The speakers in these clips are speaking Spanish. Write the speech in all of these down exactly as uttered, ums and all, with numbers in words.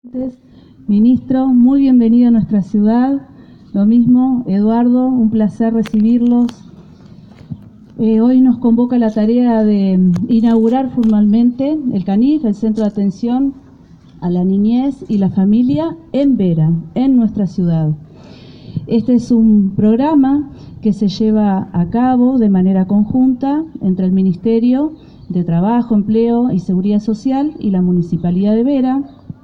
Ministro, muy bienvenido a nuestra ciudad. Lo mismo, Eduardo, un placer recibirlos. Eh, hoy nos convoca la tarea de inaugurar formalmente el CANIF, el Centro de Atención a la Niñez y la Familia, en Vera, en nuestra ciudad. Este es un programa que se lleva a cabo de manera conjunta entre el Ministerio de Trabajo, Empleo y Seguridad Social y la Municipalidad de Vera.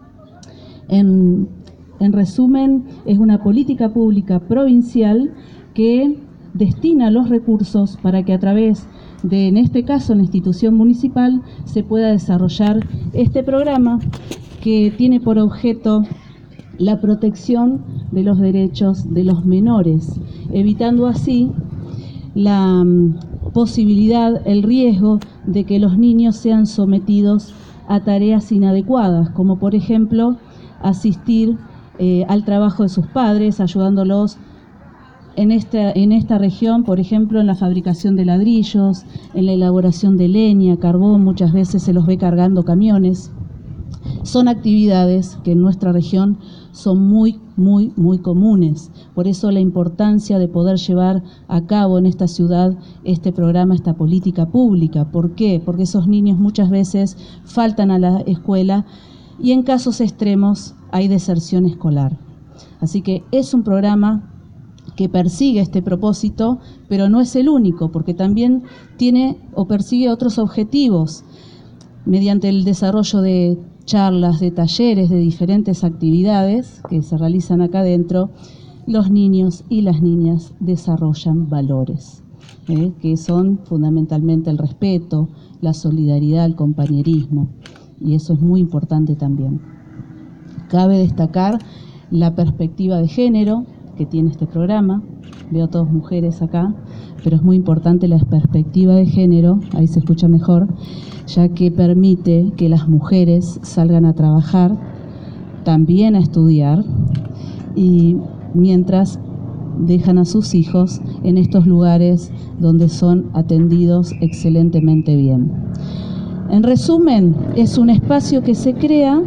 En, en resumen, es una política pública provincial que destina los recursos para que a través de, en este caso, la institución municipal, se pueda desarrollar este programa que tiene por objeto la protección de los derechos de los menores, evitando así la um, posibilidad, el riesgo de que los niños sean sometidos a tareas inadecuadas, como por ejemplo asistir eh, al trabajo de sus padres, ayudándolos en esta, en esta región, por ejemplo, en la fabricación de ladrillos, en la elaboración de leña, carbón, muchas veces se los ve cargando camiones. Son actividades que en nuestra región son muy, muy, muy comunes. Por eso la importancia de poder llevar a cabo en esta ciudad este programa, esta política pública. ¿Por qué? Porque esos niños muchas veces faltan a la escuela y en casos extremos hay deserción escolar. Así que es un programa que persigue este propósito, pero no es el único, porque también tiene o persigue otros objetivos mediante el desarrollo de charlas, de talleres, de diferentes actividades que se realizan acá adentro. Los niños y las niñas desarrollan valores, ¿eh? que son fundamentalmente el respeto, la solidaridad, el compañerismo, y eso es muy importante también. Cabe destacar la perspectiva de género que tiene este programa. Veo todas mujeres acá, pero es muy importante la perspectiva de género, ahí se escucha mejor, ya que permite que las mujeres salgan a trabajar, también a estudiar, y mientras dejan a sus hijos en estos lugares donde son atendidos excelentemente bien. En resumen, es un espacio que se crea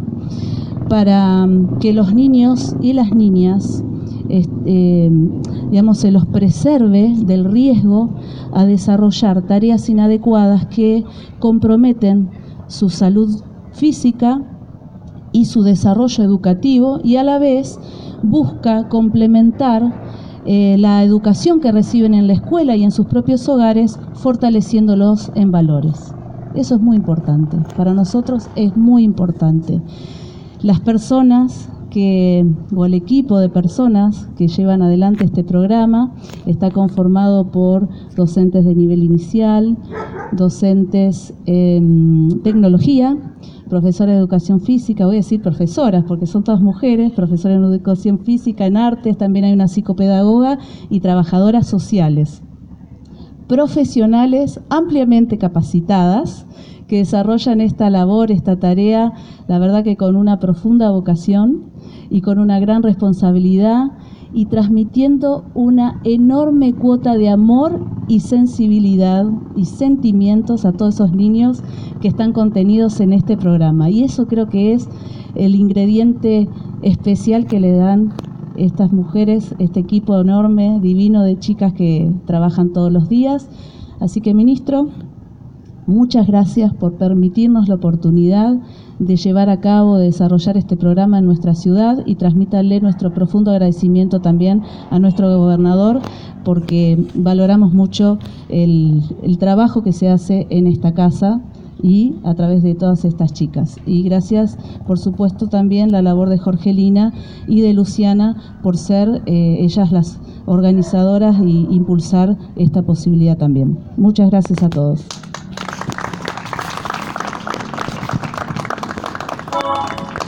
para que los niños y las niñas eh, digamos, se los preserve del riesgo a desarrollar tareas inadecuadas que comprometen su salud física y su desarrollo educativo, y a la vez busca complementar eh, la educación que reciben en la escuela y en sus propios hogares, fortaleciéndolos en valores. Eso es muy importante, para nosotros es muy importante. Las personas que, o el equipo de personas que llevan adelante este programa está conformado por docentes de nivel inicial, docentes en tecnología, profesoras de educación física, voy a decir profesoras porque son todas mujeres, profesoras en educación física, en artes, también hay una psicopedagoga y trabajadoras sociales, profesionales ampliamente capacitadas que desarrollan esta labor, esta tarea, la verdad que con una profunda vocación y con una gran responsabilidad, y transmitiendo una enorme cuota de amor y sensibilidad y sentimientos a todos esos niños que están contenidos en este programa. Y eso creo que es el ingrediente especial que le dan estas mujeres, este equipo enorme, divino de chicas que trabajan todos los días. Así que, ministro, muchas gracias por permitirnos la oportunidad de llevar a cabo, de desarrollar este programa en nuestra ciudad, y transmítanle nuestro profundo agradecimiento también a nuestro gobernador, porque valoramos mucho el, el trabajo que se hace en esta casa y a través de todas estas chicas. Y gracias, por supuesto, también la labor de Jorgelina y de Luciana por ser eh, ellas las organizadoras y impulsar esta posibilidad también. Muchas gracias a todos.